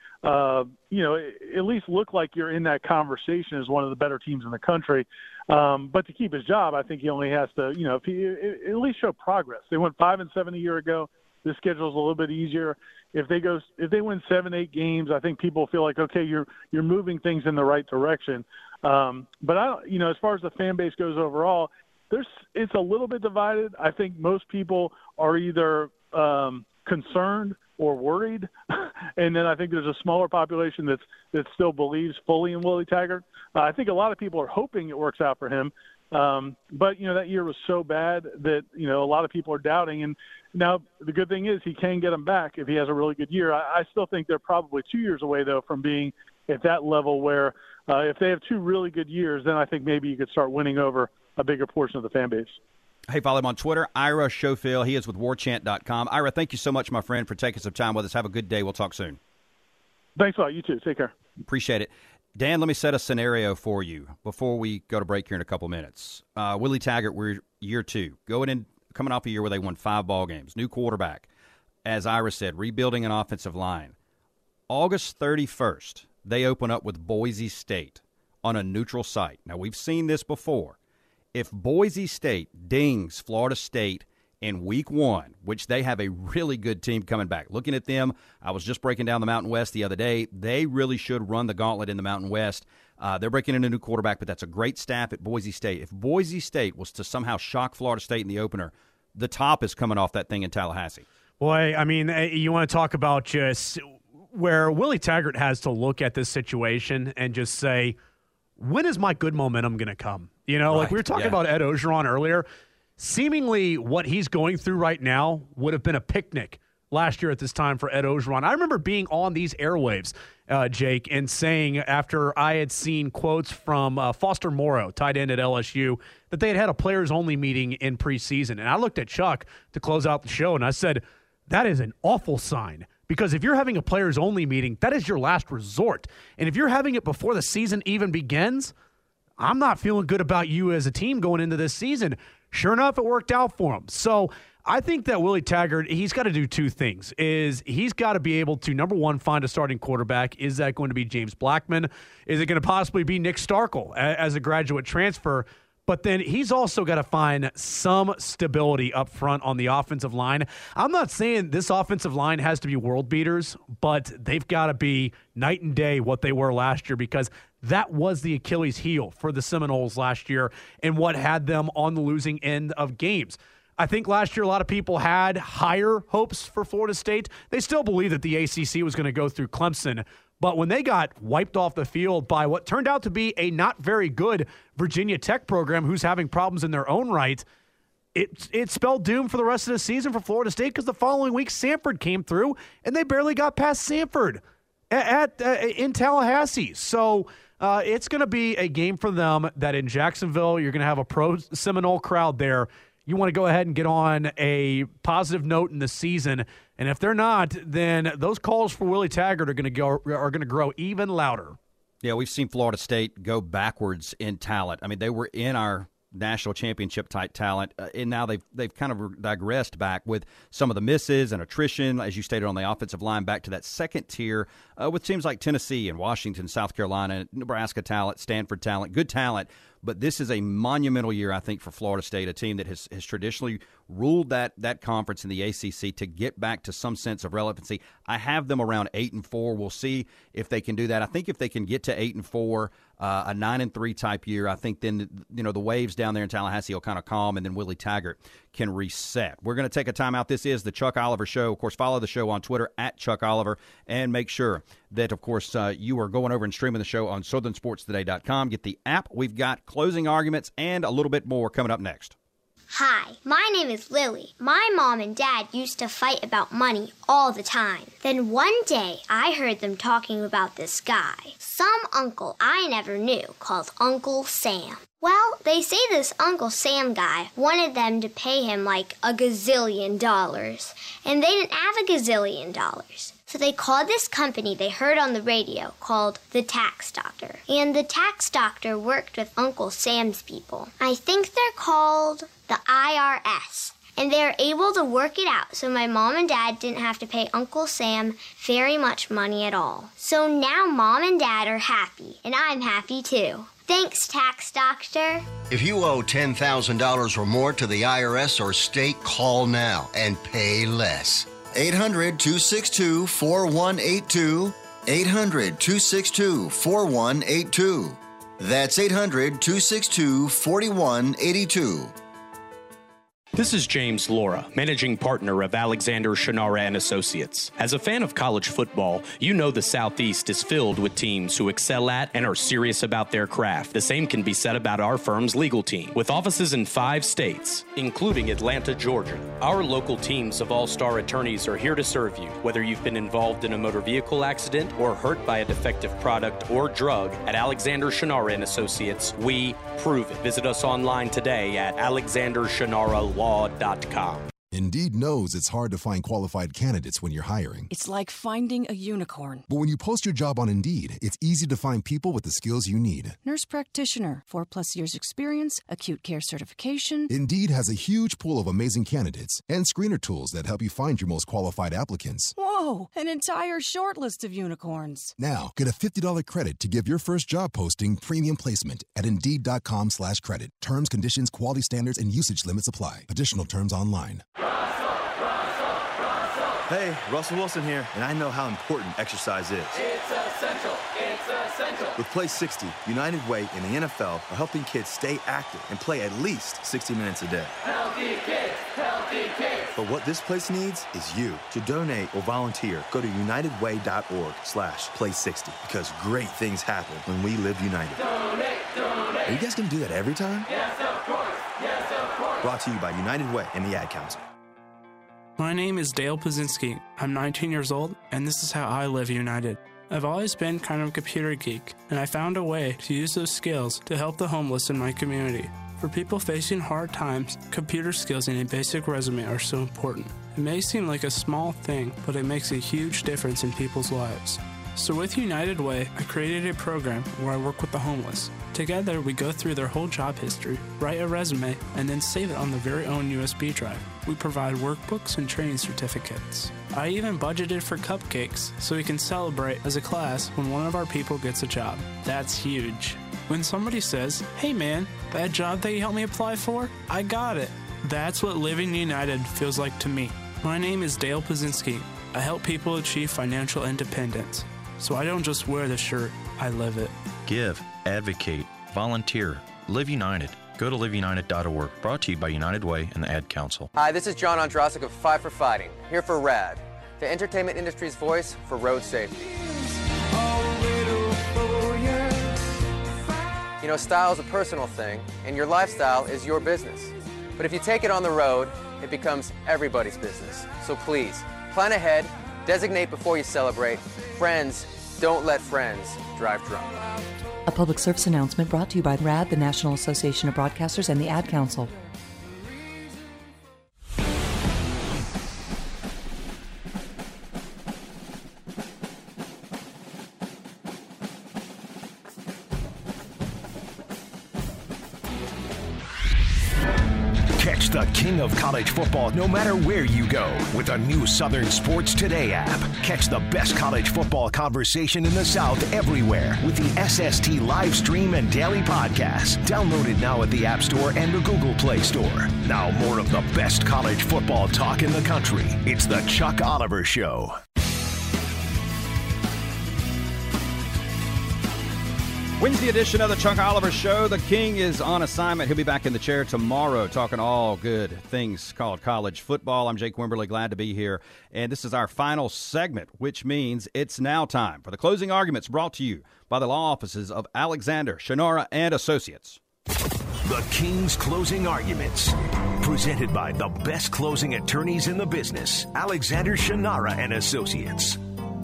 at least look like you're in that conversation as one of the better teams in the country. But to keep his job, I think he only has to, if he at least show progress. They went 5-7 a year ago. This schedule's a little bit easier. If they win 7-8 games, I think people feel like, okay, you're moving things in the right direction. But as far as the fan base goes overall, it's a little bit divided. I think most people are either concerned or worried, and then I think there's a smaller population that still believes fully in Willie Taggart. I think a lot of people are hoping it works out for him, but that year was so bad that a lot of people are doubting. And now the good thing is he can get them back if he has a really good year. I still think they're probably 2 years away though from being at that level where if they have 2 really good years, then I think maybe you could start winning over a bigger portion of the fan base. Hey, follow him on Twitter, Ira Schofield. He is with warchant.com. Ira, thank you so much, my friend, for taking some time with us. Have a good day. We'll talk soon. Thanks a lot. You too. Take care. Appreciate it. Dan, let me set a scenario for you before we go to break here in a couple minutes. Willie Taggart, we're year 2, coming off a year where they won 5 ball games, new quarterback. As Ira said, rebuilding an offensive line. August 31st, they open up with Boise State on a neutral site. Now, we've seen this before. If Boise State dings Florida State in week 1, which they have a really good team coming back. Looking at them, I was just breaking down the Mountain West the other day. They really should run the gauntlet in the Mountain West. They're breaking in a new quarterback, but that's a great staff at Boise State. If Boise State was to somehow shock Florida State in the opener, the top is coming off that thing in Tallahassee. Boy, you want to talk about just where Willie Taggart has to look at this situation and just say, when is my good momentum going to come? Like we were talking about Ed Ogeron earlier. Seemingly what he's going through right now would have been a picnic last year at this time for Ed Orgeron. I remember being on these airwaves, Jake, and saying after I had seen quotes from Foster Morrow, tight end at LSU, that they had a players-only meeting in preseason. And I looked at Chuck to close out the show, and I said, that is an awful sign. Because if you're having a players-only meeting, that is your last resort. And if you're having it before the season even begins, I'm not feeling good about you as a team going into this season. Sure enough, it worked out for him. So I think that Willie Taggart, he's got to do two things. He's got to be able to, number one, find a starting quarterback. Is that going to be James Blackman? Is it going to possibly be Nick Starkel as a graduate transfer? But then he's also got to find some stability up front on the offensive line. I'm not saying this offensive line has to be world beaters, but they've got to be night and day what they were last year, because that was the Achilles heel for the Seminoles last year and what had them on the losing end of games. I think last year a lot of people had higher hopes for Florida State. They still believe that the ACC was going to go through Clemson. But when they got wiped off the field by what turned out to be a not very good Virginia Tech program who's having problems in their own right, it spelled doom for the rest of the season for Florida State, because the following week Samford came through and they barely got past Samford in Tallahassee. So it's going to be a game for them that in Jacksonville you're going to have a pro-Seminole crowd there. You want to go ahead and get on a positive note in the season. And if they're not, then those calls for Willie Taggart are going to grow even louder. Yeah, we've seen Florida State go backwards in talent. I mean, they were in our national championship type talent, and now they've kind of digressed back with some of the misses and attrition, as you stated, on the offensive line, back to that second tier with teams like Tennessee and Washington, South Carolina, Nebraska talent, Stanford talent, good talent. But this is a monumental year, I think, for Florida State, a team that has traditionally ruled that conference in the ACC to get back to some sense of relevancy. I have them around 8-4. We'll see if they can do that. I think if they can get to 8-4, a 9-3 type year, I think then the waves down there in Tallahassee will kind of calm, and then Willie Taggart can reset. We're going to take a timeout. This is the Chuck Oliver Show. Of course, follow the show on Twitter at Chuck Oliver, and make sure that, of course, you are going over and streaming the show on SouthernSportsToday.com. Get the app. We've got closing arguments and a little bit more coming up next. Hi, my name is Lily. My mom and dad used to fight about money all the time. Then one day, I heard them talking about this guy, some uncle I never knew, called Uncle Sam. Well, they say this Uncle Sam guy wanted them to pay him like $1 gazillion, and they didn't have $1 gazillion. So they called this company they heard on the radio called the Tax Doctor. And the Tax Doctor worked with Uncle Sam's people. I think they're called the IRS. And they were able to work it out so my mom and dad didn't have to pay Uncle Sam very much money at all. So now mom and dad are happy, and I'm happy too. Thanks, Tax Doctor. If you owe $10,000 or more to the IRS or state, call now and pay less. 800-262-4182. 800-262-4182. That's 800-262-4182. This is James Laura, managing partner of Alexander Shannara & Associates. As a fan of college football, you know the Southeast is filled with teams who excel at and are serious about their craft. The same can be said about our firm's legal team. With offices in 5 states, including Atlanta, Georgia, our local teams of all-star attorneys are here to serve you. Whether you've been involved in a motor vehicle accident or hurt by a defective product or drug, at Alexander Shannara & Associates, we prove it. Visit us online today at alexandershannara.com. Indeed knows it's hard to find qualified candidates when you're hiring. It's like finding a unicorn. But when you post your job on Indeed, it's easy to find people with the skills you need. Nurse practitioner, 4+ years experience, acute care certification. Indeed has a huge pool of amazing candidates and screener tools that help you find your most qualified applicants. Whoa, an entire short list of unicorns. Now, get a $50 credit to give your first job posting premium placement at Indeed.com/credit. Terms, conditions, quality standards, and usage limits apply. Additional terms online. Hey, Russell Wilson here, and I know how important exercise is. It's essential. It's essential. With Play 60, United Way and the NFL are helping kids stay active and play at least 60 minutes a day. Healthy kids, healthy kids. But what this place needs is you. To donate or volunteer, go to unitedway.org/play60 because great things happen when we live united. Donate, donate. Are you guys going to do that every time? Yes, of course. Yes, of course. Brought to you by United Way and the Ad Council. My name is Dale Pazinski. I'm 19 years old, and this is how I live united. I've always been kind of a computer geek, and I found a way to use those skills to help the homeless in my community. For people facing hard times, computer skills and a basic resume are so important. It may seem like a small thing, but it makes a huge difference in people's lives. So with United Way, I created a program where I work with the homeless. Together, we go through their whole job history, write a resume, and then save it on their very own USB drive. We provide workbooks and training certificates. I even budgeted for cupcakes so we can celebrate as a class when one of our people gets a job. That's huge. When somebody says, "Hey man, that job that you helped me apply for, I got it." That's what living united feels like to me. My name is Dale Pazinski. I help people achieve financial independence. So I don't just wear the shirt, I live it. Give, advocate, volunteer, live united. Go to liveunited.org. Brought to you by United Way and the Ad Council. Hi, this is John Ondrasik of Five for Fighting, here for RAD, the entertainment industry's voice for road safety. You know, style is a personal thing, and your lifestyle is your business. But if you take it on the road, it becomes everybody's business. So please, plan ahead, designate before you celebrate. Friends, don't let friends drive drunk. A public service announcement brought to you by RAD, the National Association of Broadcasters, and the Ad Council. Catch the king of college football no matter where you go with the new Southern Sports Today app. Catch the best college football conversation in the South everywhere with the SST live stream and daily podcast. Download it now at the App Store and the Google Play Store. Now more of the best college football talk in the country. It's the Chuck Oliver Show. Wednesday edition of the Chuck Oliver Show. The King is on assignment. He'll be back in the chair tomorrow talking all good things called college football. I'm Jake Wimberly, glad to be here. And this is our final segment, which means it's now time for the closing arguments brought to you by the law offices of Alexander, Shannara, and Associates. The King's Closing Arguments, presented by the best closing attorneys in the business, Alexander, Shannara, and Associates.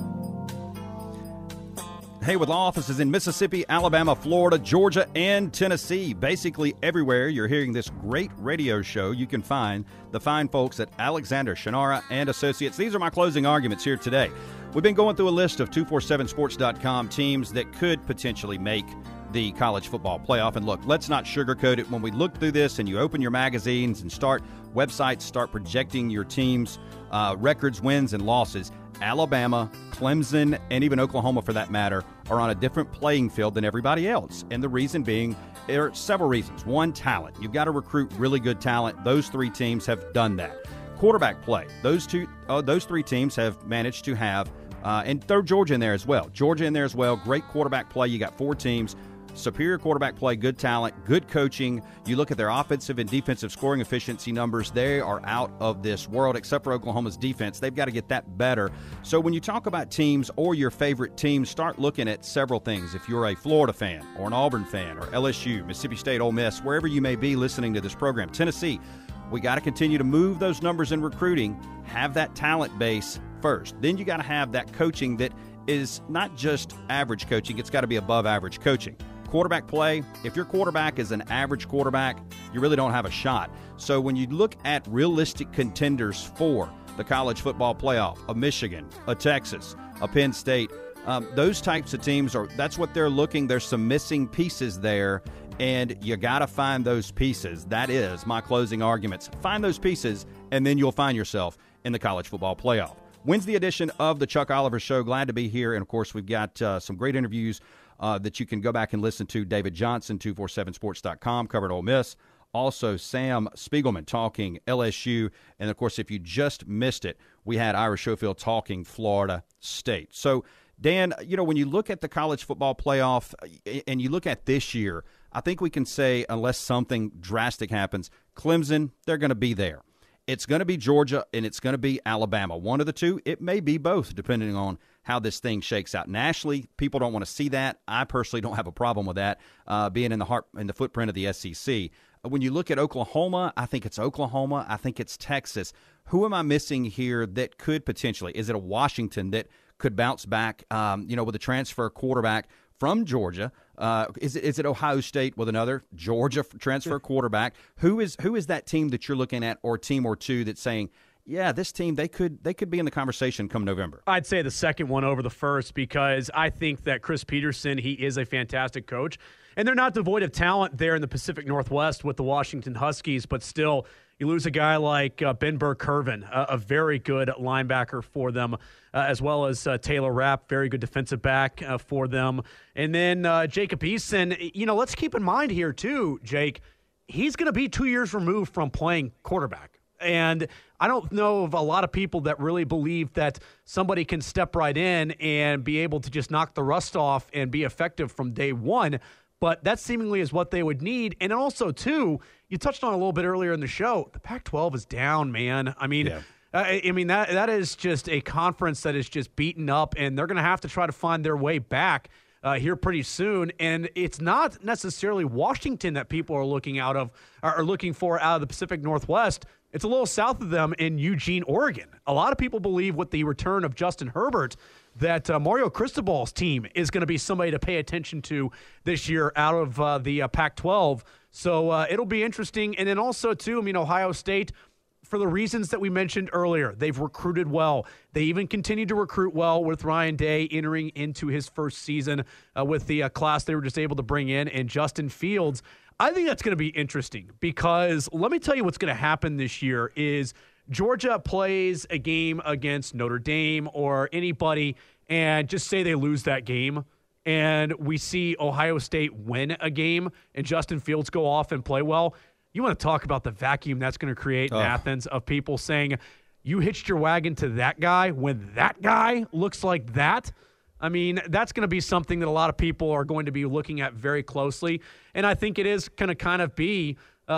Hey, with law offices in Mississippi, Alabama, Florida, Georgia, and Tennessee. Basically everywhere you're hearing this great radio show, you can find the fine folks at Alexander, Shannara, and Associates. These are my closing arguments here today. We've been going through a list of 247sports.com teams that could potentially make the college football playoff. And look, let's not sugarcoat it. When we look through this and you open your magazines and websites start projecting your team's records, wins, and losses, Alabama, Clemson, and even Oklahoma, for that matter, are on a different playing field than everybody else. And the reason being, there are several reasons. One, talent. You've got to recruit really good talent. Those three teams have done that. Quarterback play. Those three teams have managed to have, and throw Georgia in there as well. Great quarterback play. You got four teams. Superior quarterback play, good talent, good coaching. You look at their offensive and defensive scoring efficiency numbers, they are out of this world, except for Oklahoma's defense. They've got to get that better. So when you talk about teams or your favorite teams, start looking at several things. If you're a Florida fan or an Auburn fan or LSU, Mississippi State, Ole Miss, wherever you may be listening to this program, Tennessee, we got to continue to move those numbers in recruiting, have that talent base first. Then you got to have that coaching that is not just average coaching, it's got to be above average coaching. Quarterback play, if your quarterback is an average quarterback, you really don't have a shot. So when you look at realistic contenders for the college football playoff, a Michigan, a Texas, a Penn State, those types of teams, that's what they're looking. There's some missing pieces there, and you got to find those pieces. That is my closing arguments. Find those pieces, and then you'll find yourself in the college football playoff. Wednesday edition of the Chuck Oliver Show. Glad to be here, and of course we've got some great interviews that you can go back and listen to. David Johnson, 247sports.com, covered Ole Miss. Also, Sam Spiegelman talking LSU. And, of course, if you just missed it, we had Ira Schofield talking Florida State. So, Dan, when you look at the college football playoff and you look at this year, I think we can say, unless something drastic happens, Clemson, they're going to be there. It's going to be Georgia, and it's going to be Alabama. One of the two. It may be both, depending on how this thing shakes out. Nationally, people don't want to see that. I personally don't have a problem with that, being in the footprint of the SEC. When you look at Oklahoma, I think it's Oklahoma. I think it's Texas. Who am I missing here that could potentially? Is it a Washington that could bounce back, with a transfer quarterback from Georgia? Is it Ohio State with another Georgia transfer quarterback? Who is that team that you're looking at, or team or two that's saying, yeah, this team, they could be in the conversation come November? I'd say the second one over the first, because I think that Chris Peterson, he is a fantastic coach. And they're not devoid of talent there in the Pacific Northwest with the Washington Huskies, but still, you lose a guy like Ben Burke-Kirven, a very good linebacker for them, as well as Taylor Rapp, very good defensive back for them. And then Jacob Eason, let's keep in mind here too, Jake, he's going to be 2 years removed from playing quarterback. And I don't know of a lot of people that really believe that somebody can step right in and be able to just knock the rust off and be effective from day one. But that seemingly is what they would need. And also, too, you touched on a little bit earlier in the show, the Pac-12 is down, man. I mean, that is just a conference that is just beaten up, and they're going to have to try to find their way back here pretty soon. And it's not necessarily Washington that people are looking for out of the Pacific Northwest. It's a little south of them in Eugene, Oregon. A lot of people believe with the return of Justin Herbert that Mario Cristobal's team is going to be somebody to pay attention to this year out of the Pac-12. So it'll be interesting. And then also, too, Ohio State, for the reasons that we mentioned earlier, they've recruited well. They even continue to recruit well with Ryan Day entering into his first season with the class they were just able to bring in, and Justin Fields. I think that's going to be interesting, because let me tell you what's going to happen this year is Georgia plays a game against Notre Dame or anybody, and just say they lose that game, and we see Ohio State win a game and Justin Fields go off and play well. You want to talk about the vacuum that's going to create in Athens of people saying, you hitched your wagon to that guy when that guy looks like that? I mean, that's going to be something that a lot of people are going to be looking at very closely. And I think it is going to kind of be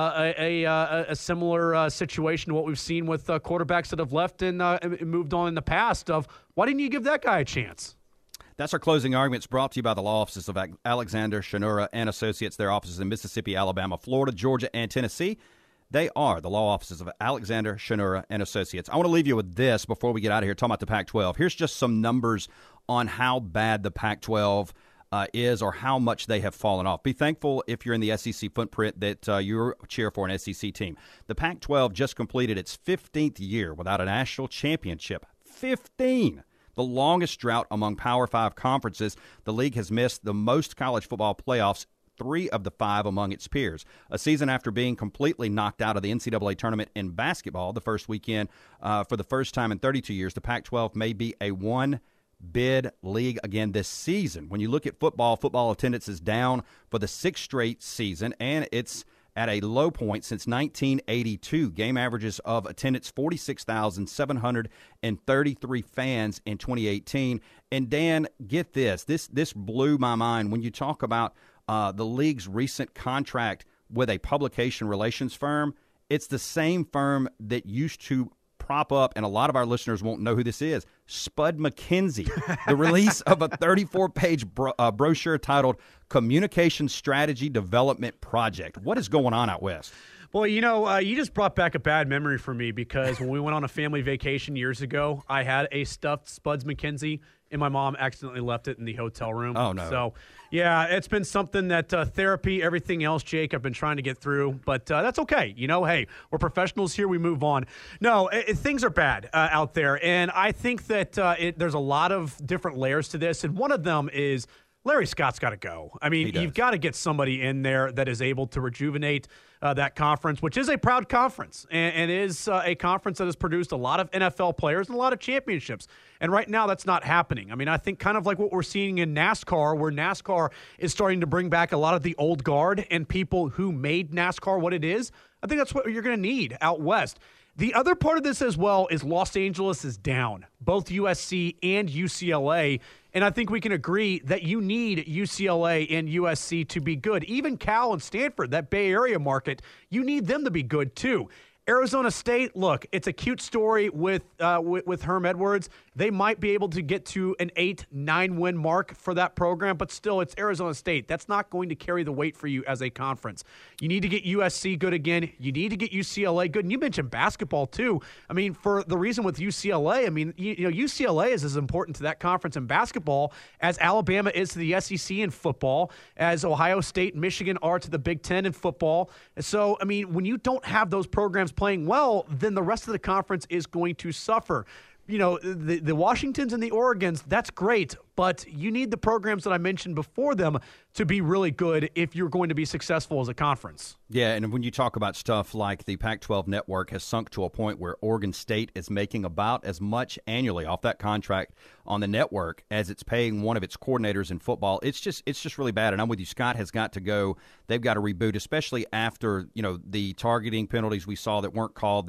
a similar situation to what we've seen with quarterbacks that have left and moved on in the past of, why didn't you give that guy a chance? That's our closing arguments, brought to you by the law offices of Alexander Shinura and Associates. Their offices in Mississippi, Alabama, Florida, Georgia, and Tennessee. They are the law offices of Alexander Shinura and Associates. I want to leave you with this before we get out of here, talking about the Pac-12. Here's just some numbers on how bad the Pac-12 is, or how much they have fallen off. Be thankful if you're in the SEC footprint that you cheer for an SEC team. The Pac-12 just completed its 15th year without a national championship. 15! The longest drought among Power 5 conferences. The league has missed the most college football playoffs, 3 of the 5 among its peers. A season after being completely knocked out of the NCAA tournament in basketball the first weekend for the first time in 32 years, the Pac-12 may be a one-bid league again this season. When you look at football attendance is down for the 6th straight season, and it's at a low point since 1982. Game averages of attendance 46,733 fans in 2018. And Dan, get this. This blew my mind when you talk about the league's recent contract with a publication relations firm. It's the same firm that used to prop up, and a lot of our listeners won't know who this is, Spud McKenzie. The release of a 34-page brochure titled Communication Strategy Development Project. What is going on out west? Well, you just brought back a bad memory for me, because when we went on a family vacation years ago, I had a stuffed Spuds McKenzie, and my mom accidentally left it in the hotel room. Oh, no. So, yeah, it's been something that therapy, everything else, Jake, I've been trying to get through. But that's okay. Hey, we're professionals here. We move on. No, things are bad out there. And I think that there's a lot of different layers to this. And one of them is Larry Scott's got to go. I mean, you've got to get somebody in there that is able to rejuvenate that conference, which is a proud conference and is a conference that has produced a lot of NFL players and a lot of championships. And right now that's not happening. I mean, I think kind of like what we're seeing in NASCAR, where NASCAR is starting to bring back a lot of the old guard and people who made NASCAR what it is. I think that's what you're going to need out west. The other part of this as well is Los Angeles is down, both USC and UCLA. And I think we can agree that you need UCLA and USC to be good. Even Cal and Stanford, that Bay Area market, you need them to be good too. Arizona State, look, it's a cute story with Herm Edwards. They might be able to get to an 8-9 win mark for that program, but still, it's Arizona State. That's not going to carry the weight for you as a conference. You need to get USC good again. You need to get UCLA good. And you mentioned basketball, too. I mean, for the reason with UCLA, I mean, UCLA is as important to that conference in basketball as Alabama is to the SEC in football, as Ohio State and Michigan are to the Big Ten in football. And so, I mean, when you don't have those programs playing well, then the rest of the conference is going to suffer. The Washingtons and the Oregons, that's great, but you need the programs that I mentioned before them to be really good if you're going to be successful as a conference. Yeah, and when you talk about stuff like the Pac-12 network has sunk to a point where Oregon State is making about as much annually off that contract on the network as it's paying one of its coordinators in football, it's just really bad. And I'm with you. Scott has got to go. They've got to reboot, especially after the targeting penalties we saw that weren't called,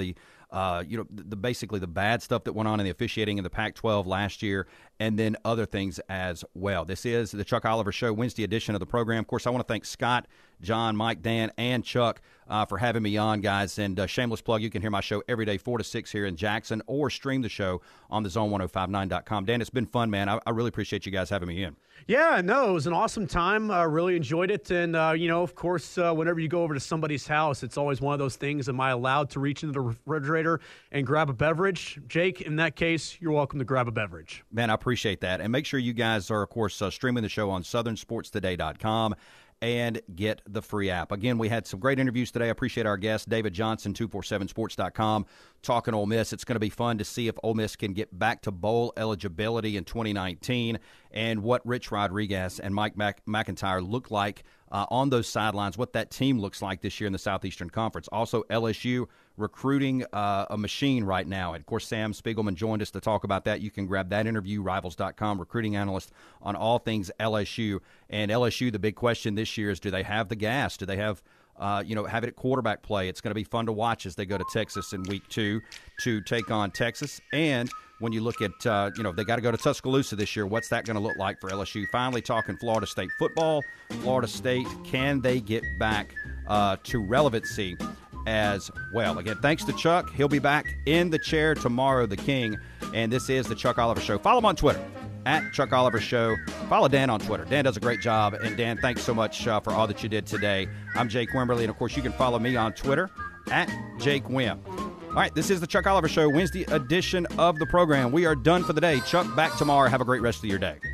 basically the bad stuff that went on in the officiating in the Pac-12 last year, and then other things as well. This is the Chuck Oliver Show, Wednesday edition of the program. Of course, I want to thank Scott, John, Mike, Dan, and Chuck for having me on, guys. And shameless plug, you can hear my show every day 4 to 6 here in Jackson, or stream the show on the zone1059.com. Dan, it's been fun, man. I really appreciate you guys having me in. Yeah, no, it was an awesome time. I really enjoyed it. And, of course, whenever you go over to somebody's house, it's always one of those things. Am I allowed to reach into the refrigerator and grab a beverage? Jake, in that case, you're welcome to grab a beverage. Man, I appreciate that. And make sure you guys are, of course, streaming the show on southernsportstoday.com. and get the free app. Again, we had some great interviews today. I appreciate our guest, David Johnson, 247sports.com, talking Ole Miss. It's going to be fun to see if Ole Miss can get back to bowl eligibility in 2019 and what Rich Rodriguez and Mike McIntyre look like on those sidelines, what that team looks like this year in the Southeastern Conference. Also, LSU recruiting a machine right now. And, of course, Sam Spiegelman joined us to talk about that. You can grab that interview, Rivals.com, recruiting analyst on all things LSU. And LSU, the big question this year is, do they have the gas? Do they have have it at quarterback play? It's going to be fun to watch as they go to Texas in week 2 to take on Texas. And when you look at, they got to go to Tuscaloosa this year. What's that going to look like for LSU? Finally talking Florida State football. Florida State, can they get back to relevancy as well? Again, thanks to Chuck. He'll be back in the chair tomorrow, the King. And this is the Chuck Oliver Show. Follow him on Twitter, at Chuck Oliver Show. Follow Dan on Twitter. Dan does a great job. And Dan, thanks so much for all that you did today. I'm Jake Wimberly. And, of course, you can follow me on Twitter, at Jake Wim. All right, this is the Chuck Oliver Show, Wednesday edition of the program. We are done for the day. Chuck, back tomorrow. Have a great rest of your day.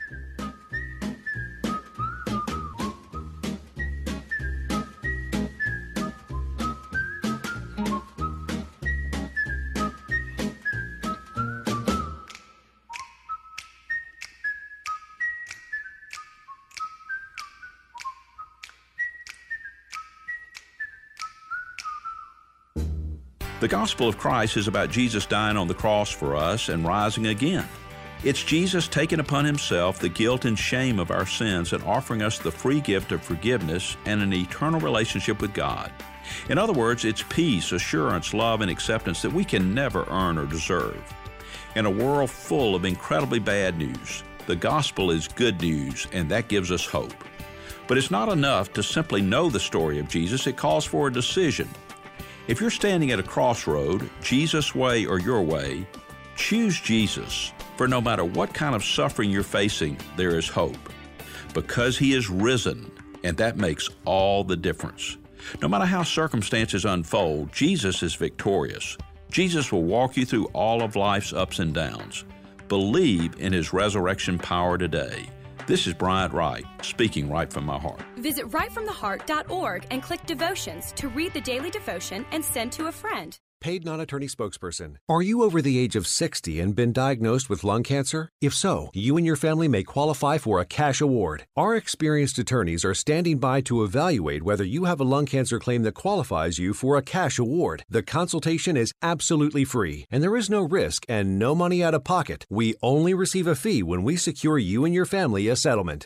The gospel of Christ is about Jesus dying on the cross for us and rising again. It's Jesus taking upon himself the guilt and shame of our sins and offering us the free gift of forgiveness and an eternal relationship with God. In other words, it's peace, assurance, love, and acceptance that we can never earn or deserve. In a world full of incredibly bad news, the gospel is good news, and that gives us hope. But it's not enough to simply know the story of Jesus. It calls for a decision. If you're standing at a crossroad, Jesus' way or your way, choose Jesus. For no matter what kind of suffering you're facing, there is hope. Because he is risen, and that makes all the difference. No matter how circumstances unfold, Jesus is victorious. Jesus will walk you through all of life's ups and downs. Believe in his resurrection power today. This is Bryant Wright, speaking right from my heart. Visit rightfromtheheart.org and click Devotions to read the daily devotion and send to a friend. Paid non-attorney spokesperson. Are you over the age of 60 and been diagnosed with lung cancer? If so, you and your family may qualify for a cash award. Our experienced attorneys are standing by to evaluate whether you have a lung cancer claim that qualifies you for a cash award. The consultation is absolutely free, and there is no risk and no money out of pocket. We only receive a fee when we secure you and your family a settlement.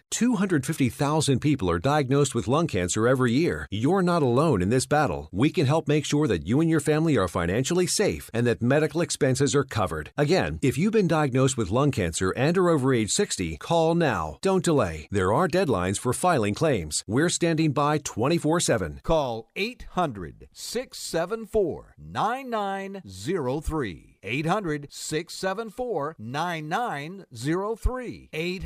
250,000 people are diagnosed with lung cancer every year. You're not alone in this battle. We can help make sure that you and your family are financially safe and that medical expenses are covered. Again, if you've been diagnosed with lung cancer and are over age 60, call now. Don't delay. There are deadlines for filing claims. We're standing by 24/7. Call 800-674-9903. 800-674-9903.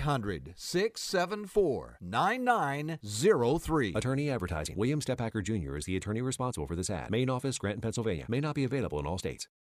800-674-9903. Attorney advertising. William Stephacker Jr. is the attorney responsible for this ad. Main office, Granton, Pennsylvania. May not be available in all states.